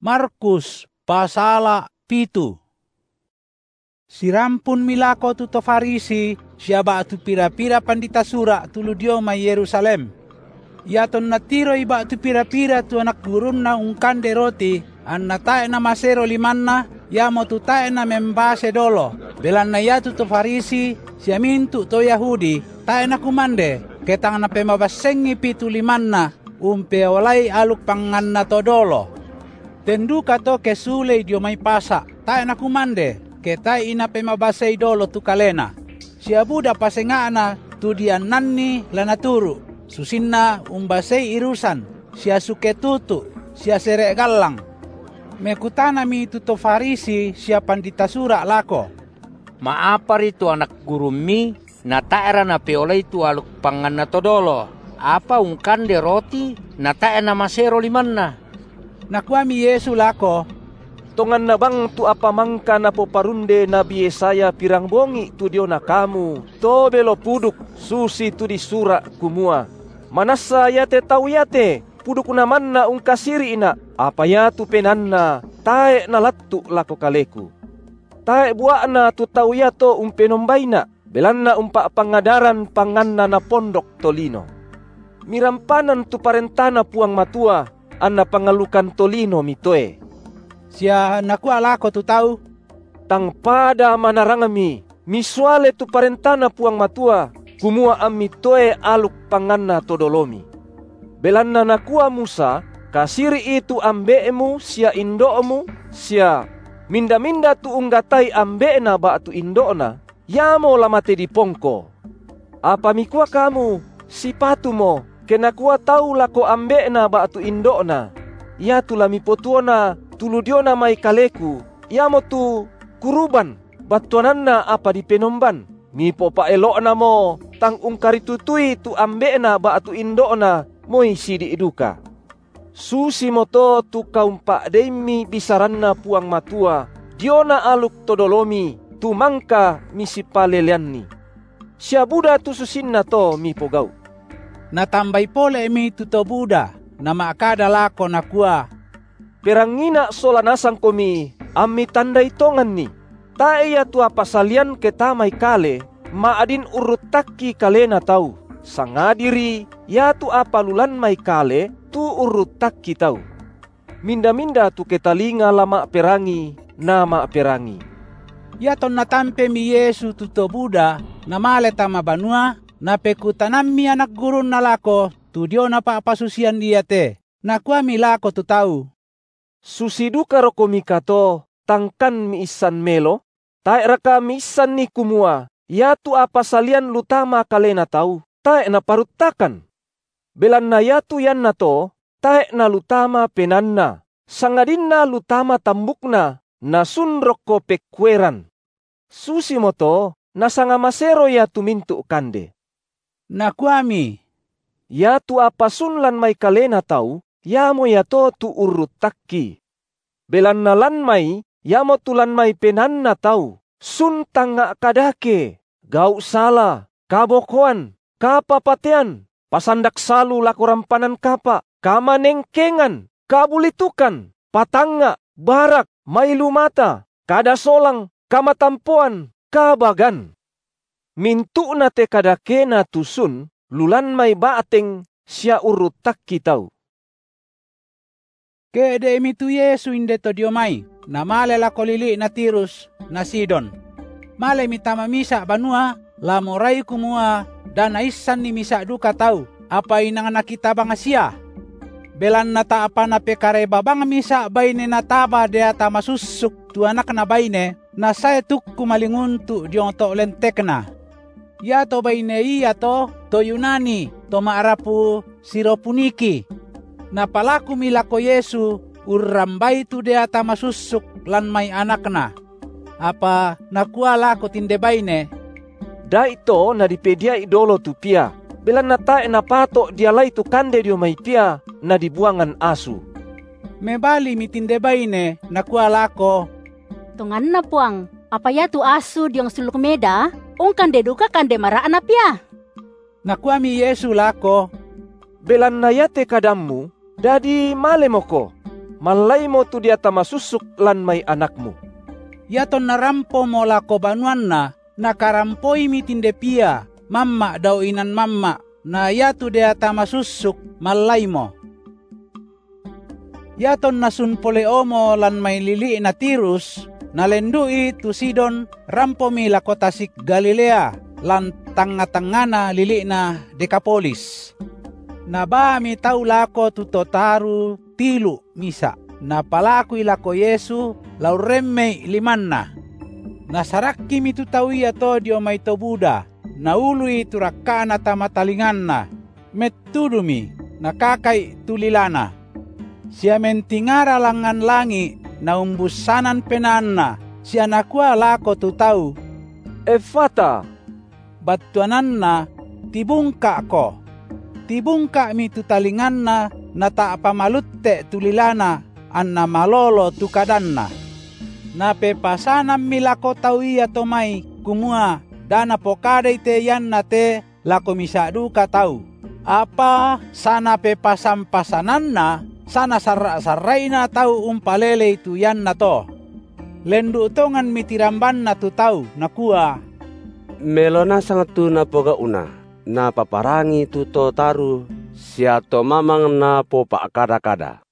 Markus pasala 7. Sirampun milako tuto Farisi siaba atu pira-pira pandita sura tulu dio ma Yerusalem. Iaton natiro iba atu pira-pira tu anak gurunna ungkande roti anna tae na masero limanna ya mo tu tae na membase dolo. Belanna ya tuto Farisi siamintu to Yahudi tae na kumande ketang na pemabasengi pitu limanna umpe walai aluk panganna to dolo. Tendu kato kesule dio may pasa, tae na kumande, ketay ina pemabasay dolo tu kalena. Siya buda pasengana tu dian nanni lanaturu, susinna umbasay irusan, siya suketutu, siya sere galang. Mekutana mi tuto Farisi siya pandita sura lako. Maapa rito anak guru mi, na taera na peolay tu aluk pangan na todolo. Apa ungkande roti, na tae na masero limanna. Nakuami Yesu lako, tongan na bang tu apamangka na po parunde Nabi Yesaya pirang bongi tu dio na kamu, to belo puduk susi tu di sura kumua. Manasa yate tau yate, puduk naman na ungkasiri ina, apa ya tu penanna, tae na lattu lako kaleku. Tae buak na tu tau yato umpenombaina, belanna umpa pangadaran panganna na pondok tolino. Mirampanan tu parentana puang matua, anna pangalukan tolino mitoe. Siya nakua lako tu tau. Tang pada manarangami, misuale tu parentana puang matua, kumua amitoe aluk panganna todolomi. Belanna nakua Musa, kasiri itu ambeemu sia indomu, sia minda-minda tu unggatai ambeena ba tu indona, yamo lamate di pongko. Apa mikua kamu, sipatu mo, kena kuat tahu lako ambeena ba tu indona, ya tu lami potuona tuludiona mai kaleku, ya mo tu kuruban batuananna apa di penomban, mi popa elok na mo tang ungkari tutui tu ambeena ba tu indona moi sidi eduka. Susi moto tu kaumpa demi bisaranna puang matua, diona aluk todolomi tu mangka misi paleleanni. Siabuda tu susinna to mi pogau. Natambay pole mi tuto Buda, na maakada lako nakua. Perangina solanasang komi, ami tandai tongan ni. Tae tu apa salian ketamay kale, maadin urutaki kalena tau. Sangadiri, ya tu apa lulan may kale, tu urutaki tau. Minda-minda tu ketalinga lama perangi, nama perangi. Yaton natampe mi Yesu tuto Buda, na maleta mabanua, na pekutanami anak gurun na lako, tu dio na paapasusian dia te. Nakua mi lako tu tau. Susiduka roko mikato, tangkan mi isan melo, tae raka mi isan ni kumua, ya tu apa salian lutama kalena tau, tae na parutakan. Belan na ya tu yan na to, tae na lutama penanna, sangadin lutama tambukna, na sunroko pekweran. Susi mo to, nasanga masero ya tu mintu kande. Nakuami, ya tu apa sunlan may kalena tau, ya mo ya to tu urutaki. Belan na lan may, ya mo tulan may penanna tau, sun tanga kadake, gau sala, kabokoan, kapapatean, pasandak salu lakorampanan kapa, kamanengkengan, kabulitukan, patanga, barak, mailumata, kada solang, kamatampuan, kabagan. Mintu na te kadake na tusun, lulan may baateng siya urutak kitau. Kede imitu Yesu inde to diomay, na male la kolili na Tirus na Sidon. Male mitama misa banua, la moray kumua, dan aisan ni misa duka tau, apa inang nakita bang siya. Belan na taapa na pekareba bang misa bayne na taba deata masusuk tu anak na bayne, na saya tuk kumalinguntu diong to lentek na. Ya to bayne iya to Yunani, to maarapu siropuniki. Na palaku milako Yesu, urambay tu deata masusuk lan may anak na. Apa nakuala ko tindebayne? Da ito na dipedia idolo tu pia, belan na tae na pato dialay tu kande dio may pia na dibuangan asu. Mebali mitindebayne, nakuala ko. Tungan na puang, apa ya tu asu diong suluk meda, kande duka kande maraan na pia. Nakuami Yesu lako. Belan na yate kadammu, dadi male moko. malay mo tu dia tamasusuk lan may anakmu. Yaton narampo mo lako banuan na nakarampoi mi tinde pia, mamma daw inan mamma, na yatu dia tamasusuk malay mo. Yaton nasunpole omo lan may lili na Tirus, nalendui tu Sidon rampo mi lako tasik Galilea, lan tanga-tangana lili na Decapolis. Naba mi tau lako tutotaru tilu misa, napalakui lako Yesu lau remme limanna. Nasarakki mi tutawi ato dio may to Buda, naului turakana tamatalinganna, mettudumi nakakay tulilana. Siya mentingara langan langi na umbusanan penanna, siya nakua lako tutau. Efata, Batuananna, tibungka ko. Tibungka mi tutalinganna na ta pamalutte tulilana anna malolo tukadanna. Napepasanam mi lako tauia tomay kumua dana pokaday te yan na te lako misadu ka tau. Apa sana pepasampasanan na sana sarra-sarray na tau umpalele tu yan na to. Lendu utongan mi tiramban na tu tau nakua. Melona sangat tu na poga una, na paparangi tu to taru, siya to mamang na po pa kada-kada.